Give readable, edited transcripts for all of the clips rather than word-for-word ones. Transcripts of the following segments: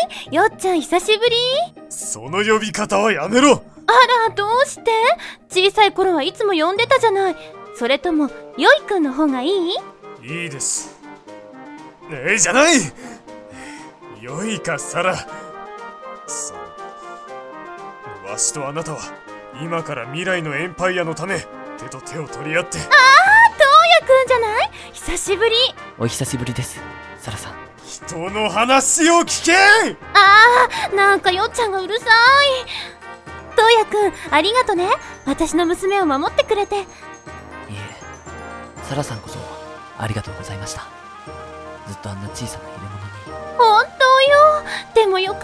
い？よっちゃん久しぶり。 その呼び方はやめろ。 あら、どうして？小さい頃はいつも呼んでたじゃない。それとも、よいくんの方がいい？ いいです。じゃない。よいかサラ。わしとあなたは今から未来のエンパイアのため手と手を取り合って。 ああ、トウヤくんじゃない？久しぶり。 お久しぶりです、サラさん。 人の話を聞け。 ああ、なんかよっちゃんがうるさい。トウヤくん、ありがとね。私の娘を守ってくれて。いえ、 サラさんこそありがとうございました。ずっとあんな小さな入れ物に。 本当よ。でもよかった。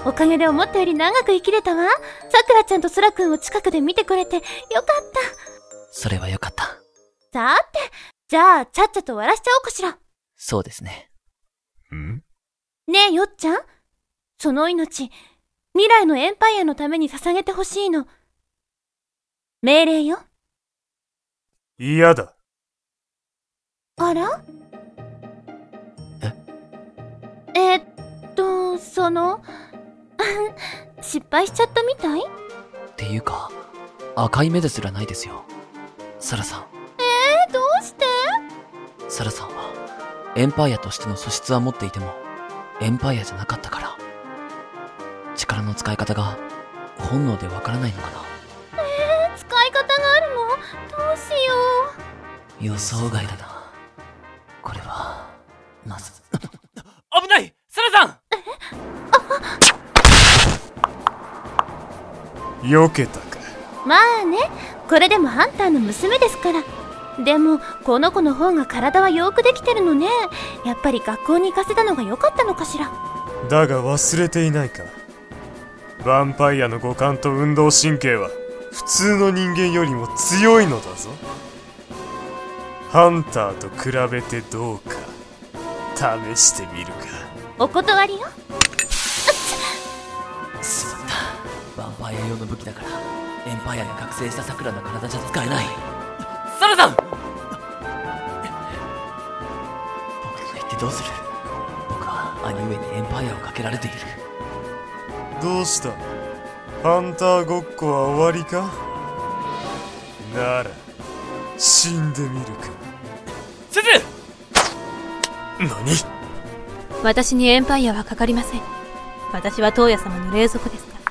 おかげで思ったより長く生きれたわ。さくらちゃんとそらくんを近くで見てくれてよかった。 それはよかった。 さて、じゃあちゃっちゃと終わらしちゃおうかしら。 そうですね。 ねえよっちゃん、その命未来のエンパイアのために捧げてほしいの。命令よ。 嫌だ。 あら？失敗しちゃったみたい？ っていうか、赤い目ですらないですよ、サラさん。 どうして？ サラさんはエンパイアとしての素質は持っていてもエンパイアじゃなかったから、力の使い方が本能でわからないのかな。 使い方があるの？どうしよう。予想外だな。これはまず危ない、サラさん。 避けたか。 まあね、これでもハンターの娘ですから。でもこの子の方が体はよくできてるのね。やっぱり学校に行かせたのが良かったのかしら。 だが忘れていないか、ヴァンパイアの五感と運動神経は普通の人間よりも強いのだぞ。ハンターと比べてどうか試してみるか。 お断りよ。 しまった。ヴァンパイア用の武器だからエンパイアが覚醒した桜の体じゃ使えない。 サラさん、 僕が言ってどうする。僕は兄上にエンパイアをかけられている。 どうした、ハンターごっこは終わりか。なら死んでみるか。 すず。 何？ 私にエンパイアはかかりません。私はトウヤ様の霊族ですから。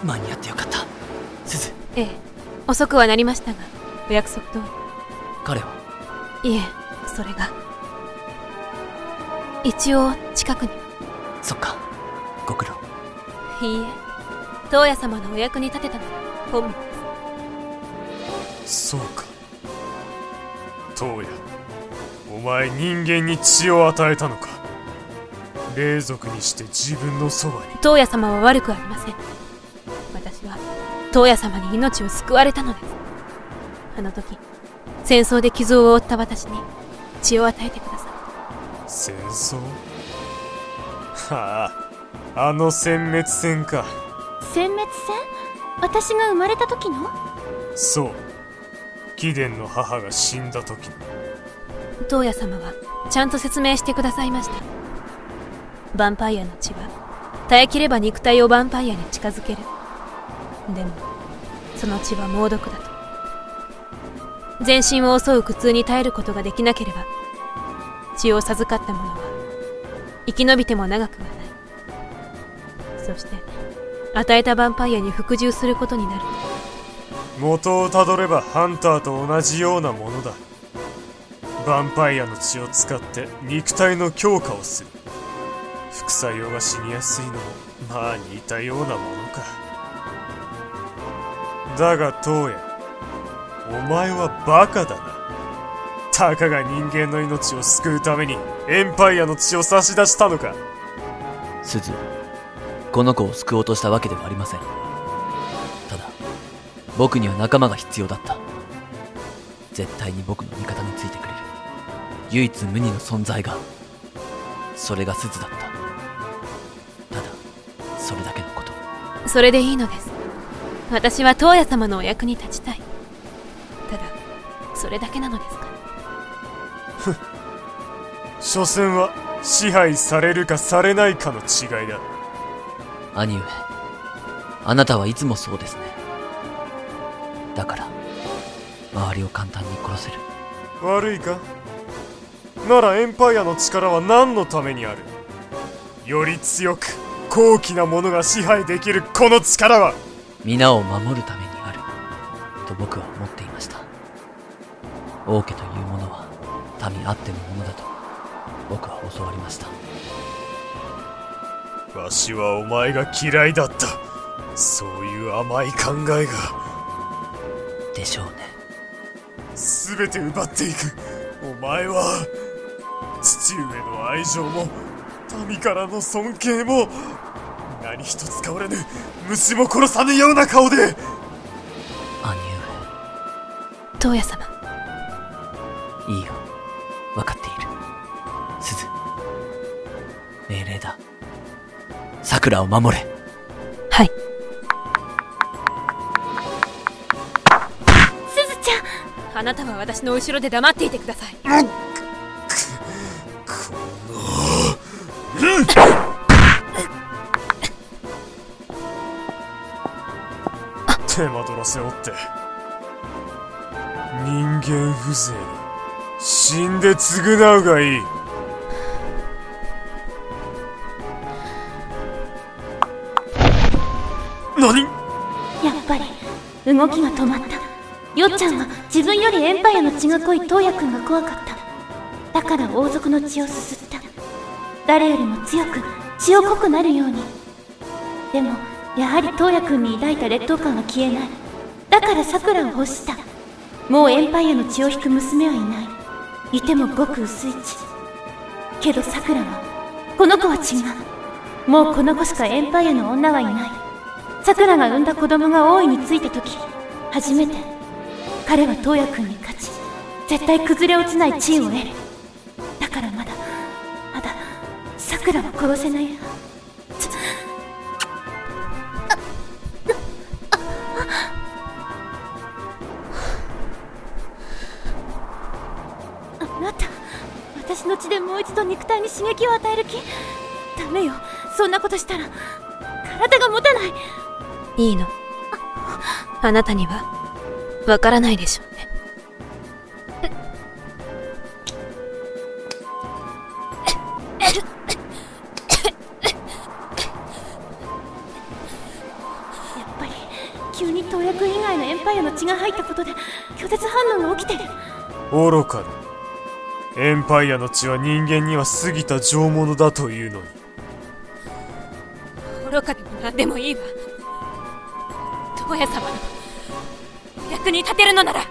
間に合ってよかった、すず。 ええ、遅くはなりましたが、お約束通り。 彼は？ いえ、それが一応近くに。 そっか、ご苦労。 いいえ、トウヤ様のお役に立てたのは本望です。 そうか、トウヤ、お前人間に血を与えたのか。霊族にして自分のそばに。 トウヤ様は悪くありません。私はトウヤ様に命を救われたのです。あの時戦争で傷を負った私に血を与えてください。 戦争？はあ、あの殲滅戦か。 殲滅戦？私が生まれた時の？ そう、貴殿の母が死んだ時の。 トウヤ様はちゃんと説明してくださいました。ヴァンパイアの血は耐えきれば肉体をヴァンパイアに近づける。でもその血は猛毒だと。全身を襲う苦痛に耐えることができなければ血を授かった者は生き延びても長くはない。そして与えたヴァンパイアに服従することになる。 元をたどればハンターと同じようなものだ。ヴァンパイアの血を使って肉体の強化をする。副作用が死にやすいのもまあ似たようなものか。だがトウヤ、お前はバカだな。たかが人間の命を救うためにエンパイアの血を差し出したのか。 すず、この子を救おうとしたわけではありません。ただ僕には仲間が必要だった。絶対に僕の味方についてくれる唯一無二の存在が、それがすずだった。ただそれだけのこと。 それでいいのです。私はトウヤ様のお役に立ちたい。ただそれだけなのですから。 所詮は支配されるかされないかの違いだ。 兄上、あなたはいつもそうですね。だから周りを簡単に殺せる。 悪いか？ならエンパイアの力は何のためにある？より強く高貴なものが支配できるこの力は皆を守るためにあると僕は思っていました。王家というものは民あってのものだと僕は教わりました。 わしはお前が嫌いだった。そういう甘い考えが。 でしょうね。 全て奪っていく。お前は父上の愛情も民からの尊敬も何一つ変わらぬ、虫も殺さぬような顔で。 兄上。 燈矢様。 いいよ、分かっている。鈴、命令だ。桜を守れ。 はい。 すずちゃん、 あなたは私の後ろで黙っていてください。 手間取らせおって。人間風情が死んで償うがいい。何？ やっぱり動きが止まった。よっちゃんは自分よりエンパイアの血が濃い燈矢くんが怖かった。だから王族の血をすすった。誰よりも強く血を濃くなるように。でもやはり燈矢くんに抱いた劣等感は消えない。だから桜を欲した。もうエンパイアの血を引く娘はいない。いてもごく薄い血。けど桜は、この子は違う。もうこの子しかエンパイアの女はいない。桜が産んだ子供が王位についた時、初めて彼は燈矢くんに勝ち、絶対崩れ落ちない地位を得る。だからまだ桜は殺せない。あなた、私の血でもう一度肉体に刺激を与える気？ダメよ、そんなことしたら体が持たない。 いいの。あなたにはわからないでしょうね。 やっぱり急に燈矢くん以外のエンパイアの血が入ったことで拒絶反応が起きてる。 愚かだ。エンパイアの血は人間には過ぎた上物だというのに。 愚かでも何でもいいわ。燈矢様のお役に立てるのなら。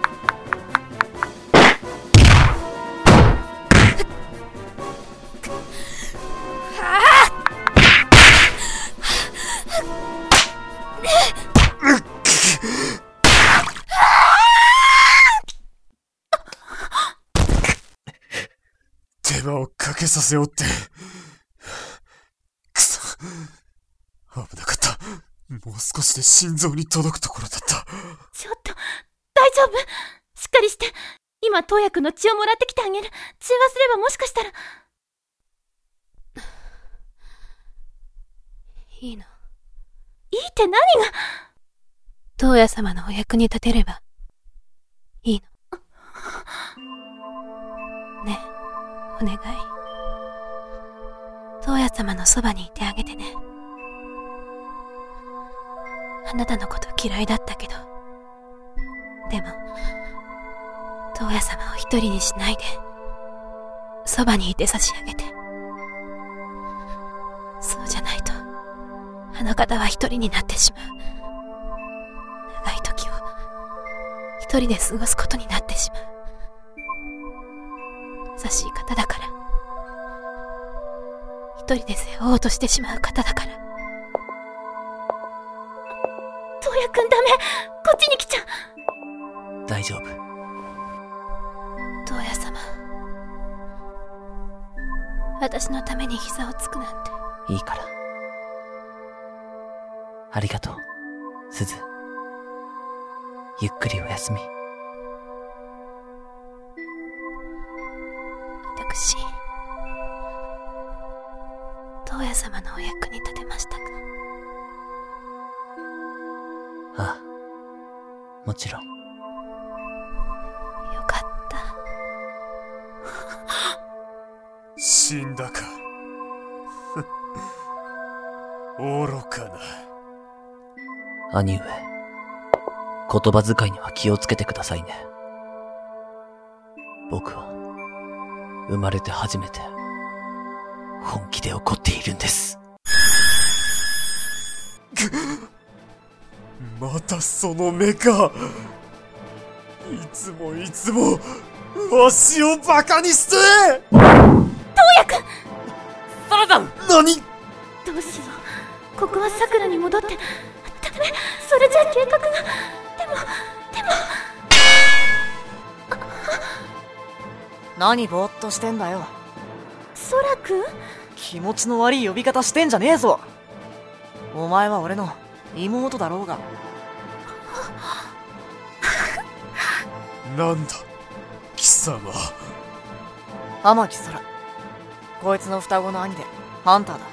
手間をかけさせおって。くそ。危なかった。もう少しで心臓に届くところだった。 ちょっと大丈夫？しっかりして。今燈矢くんの血をもらってきてあげる。中和すればもしかしたら。 いいの。 いいって何が？ 燈矢様のお役に立てればいいの。ねえ、お願い。燈矢様のそばにいてあげてね。あなたのこと嫌いだったけど、でも燈矢様を一人にしないでそばにいて差し上げて。そうじゃないとあの方は一人になってしまう。長い時を一人で過ごすことになってしまう。優しい方だから、一人で背負おうとしてしまう方だから。 燈矢くんダメ、こっちに来ちゃ。 大丈夫。 燈矢様、私のために膝をつくなんて。 いいから。ありがとう、鈴。ゆっくりお休み。 私、 様のお役に立てましたか？ ああ、もちろん。 よかった。 死んだか。愚かな。 兄上、言葉遣いには気をつけてくださいね。僕は、生まれて初めて、本気で怒っているんです。 またその目か。いつもいつも、わしをバカにして。 トウヤ君。 サラさん。 何？ どうしよう。ここはさくらに戻って。ダメ、それじゃ計画が。でも。 何ぼーっとしてんだよ。 ソラ君？ 気持ちの悪い呼び方してんじゃねえぞ。お前は俺の妹だろうが。 なんだ貴様。 天木空、こいつの双子の兄でハンターだ。